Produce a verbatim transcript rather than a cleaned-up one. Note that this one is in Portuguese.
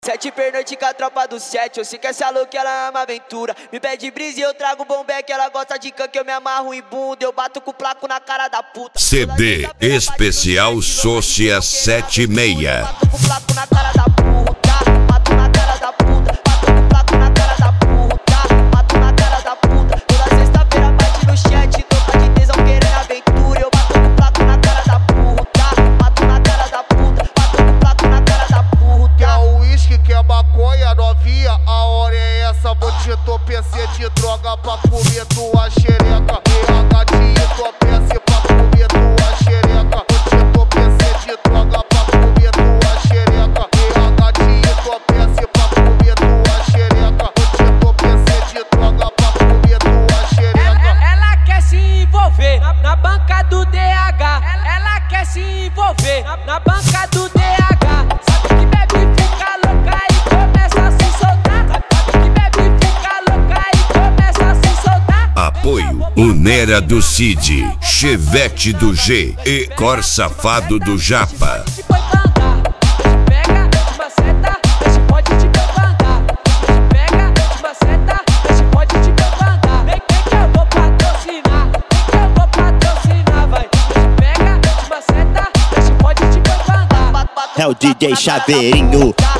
Sete pernoite com a tropa do sete. Eu sei que essa louca ela ama aventura. Me pede brisa e eu trago bombeck. Ela gosta de canque, eu me amarro em bunda. Eu bato com o placo na cara da puta. C D especial Sócia setenta e seis. Bato com o placo na cara da puta. Bato na cara da puta. Bato com o placo na cara da puta. Bato na cara da puta. Toda sexta-feira bate no chat. Toca de tesão querendo aventura. Eu bato com o placo na cara da puta. Bato na cara da puta. Bato com o placo na cara da puta. Quer o uísque, quer maconha, novinha? A hora é essa, vou te entorpecer de droga pra comer tua xereca. E a gatinha entorpece pra comer tua xereca. Vou te entorpecer de droga pra comer tua xereca. E a gatinha entorpece pra comer tua xereca. Vou te entorpecer de droga pra comer tua xereca. Ela, ela quer se envolver na, na banca do D H. Ela, ela quer se envolver na, na banca do D H. Sabe que bebe, fica louca e começa a se soltar. Sabe que bebe, fica louca e começa a se soltar. Apoio Unera do Cid, Chevette do G e Cor Safado do Japa. Te põe pra andar, te pega, te maceta, te pode te põe pra andar. Te pega, te maceta, te pode te põe pra andar. Vem, vem que eu vou patrocinar, vem que eu vou patrocinar, vai. Te pega, te maceta, te pode te põe pra andar. É o D J Chaveirinho.